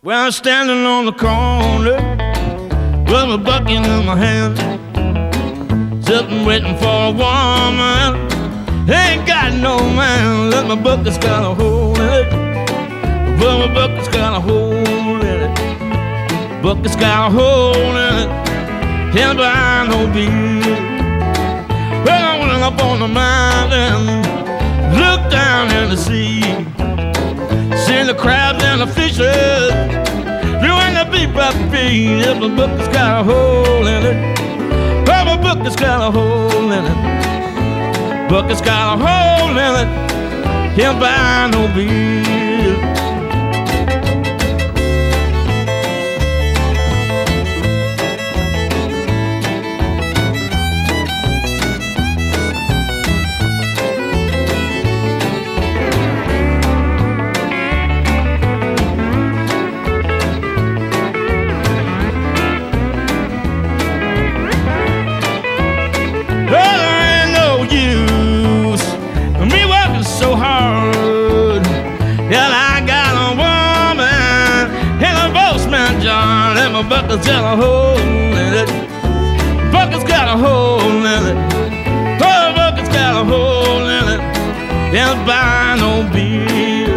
Well, I'm standing on the corner with a bucket in my hand, sitting waiting for a woman. Ain't got no man. Look, my bucket's got a hole in it. Well, my bucket's got a hole in it. Bucket's got a hole in it. Can't buy no beer. Well, I went up on the mountain, looked down in the sea, seen the crabs and the fishes doing the beep up feet. Yeah, my bucket's got a hole in it. Well, my bucket's got a hole in it. Bucket's got a hole in it. Can't buy no beer. So hard that I got a woman in a postman jar, and my bucket's got a hole in it. Bucket's got a hole in it. Oh, bucket's got a hole in it. Can't buy no beer.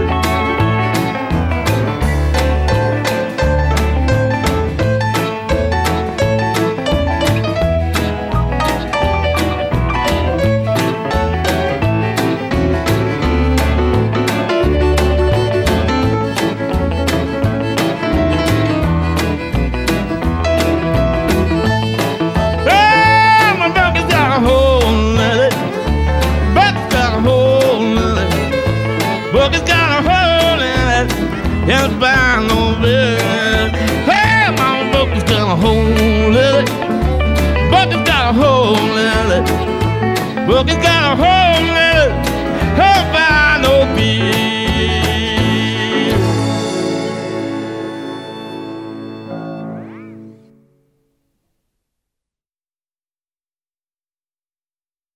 Bucket's got a hole in it. Can't buy no beer. Hey, my bucket's got a hole in it. Bucket's got a hole in it. Bucket's got a hole in it. Can't buy